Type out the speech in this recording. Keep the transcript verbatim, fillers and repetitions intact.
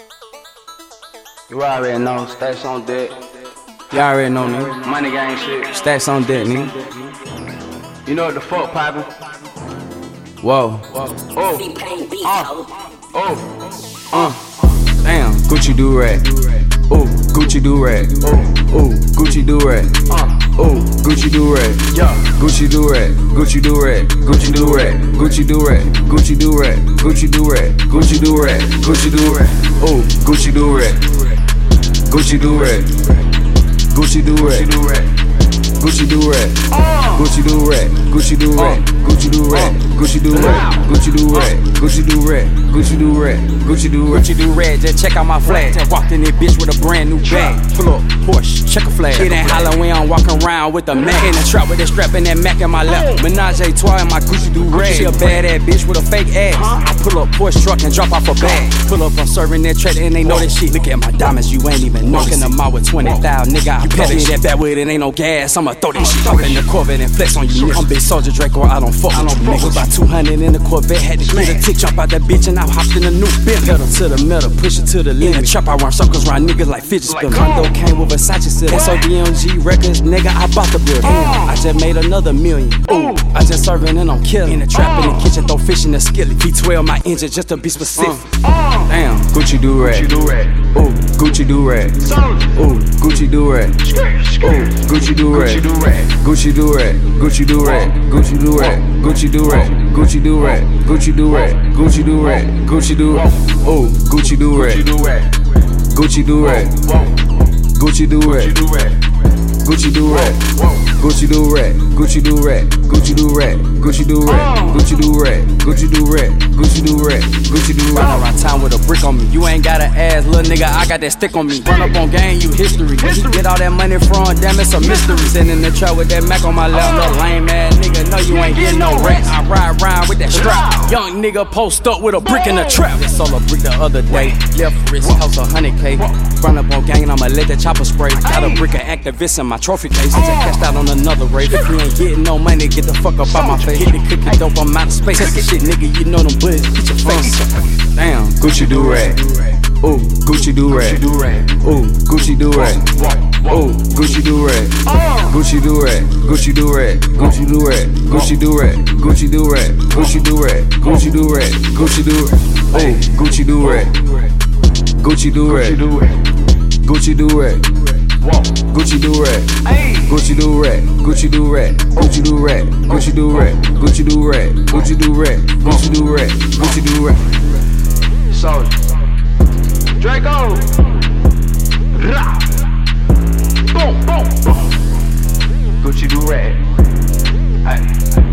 You already know, stacks on deck. You already know, nigga. Money gang shit. Stacks on deck, nigga. You know what the fuck poppin'? Whoa. Oh. Uh. Oh. Uh. Damn. Gucci do rag. Ooh, Gucci do rag. Ooh, Gucci do rag. Ooh, Gucci do rag. Yeah. Gucci do rag. Gucci do rag. Gucci do rag. Gucci do rag. Gucci do rag. Gucci do rag. Gucci do rag. Gucci do rag. Ooh, Gucci do rag. Gucci do rag. Gucci do rag. Gucci do rag. Gucci do rag. Gucci do rag. Gucci do rag. Gucci do rag. Gucci do rag. Gucci do rag. Gucci do rag. Gucci do rag. Gucci do rag. Just check out my flag. Just walked in this bitch with a brand new bag. Pull up, Porsche, check a flag. It ain't Halloween, I'm walking around with a Mac. In the trap with that strap and that Mac in my lap. Menage a trois in my Gucci do rag. She a badass bitch with a fake ass. I pull up Porsche truck and drop off a bag. Pull up, I'm serving that track and they know that shit. Look at my diamonds, you ain't even knocking them out with twenty thousand, nigga. You pass me that back with it, ain't no gas. I'ma throw that shit. Hop in the Corvette and flex on you. I'm Big Soldier Draco, I don't fuck with you niggas. About two hundred in the Corvette, had to get a tick, jump out that bitch and I hopped in a new Bentley. Pedal to the metal, push it to the limit. In the trap, I run circles around niggas like fidget spinner. Condo came with Versace silk. S O D M G records, nigga, I bought the bill. I just made another million. Ooh, I just serving and I'm killing. In the trap, in the kitchen, throw fish in the skillet. V twelve my engine, just to be specific. Damn, Gucci do rag. Ooh, Gucci do rag. Ooh, Gucci do rag. Ooh, Gucci do rag. Gucci do rag. Gucci do rag. Gucci do rag. Gucci do rag. Gucci do rag. Gucci do rag. Gucci do rag. Gucci do rag. Ooh, Gucci do rag. Gucci do rag. Gucci do rag. Gucci do rag. Gucci do rag. Gucci do rag. Gucci do rag. Gucci do rag. Gucci do rag. Gucci do rag. Gucci do rag. Gucci do rag. Run around town with a brick on me. You ain't got an ass, little nigga. I got that stick on me. Run up on gang, you history. Where you get all that money from? Damn, it's a mystery. Sitting in the trap with that Mac on my lap. Little lame ass nigga. No, you ain't getting no rats. I ride round with that strap. Young nigga post up with a brick in the trap. Just sold a brick the other day. Left wrist cost a hundred K. Run up on gang and I'ma let that chopper spray. Got a brick of activists in my trophy case. Just cashed out on another raid. If you ain't getting no money, get the fuck up out my face. Hit the cookie dope, I'm out of space. Shit, nigga, you know them bullets. Hit your face. Damn, Gucci do rag. Ooh, Gucci do rag. Ooh, Gucci do rag. Ooh, Gucci do rag. Gucci do rag. Gucci do rag. Gucci do rag. Gucci do rag. Gucci do rag. Gucci do rag. Gucci do rag. Gucci do rag. Ooh, Gucci do rag. Gucci do rag. Gucci do rag. Gucci do rag. Gucci do rag. Gucci do rag. Gucci do rag. Gucci do rag. Gucci do rag. Gucci do rag. Gucci do rag. Gucci do rag. Soldier. Draco. Rah. Boom, boom, boom. Gucci do rag. Hey.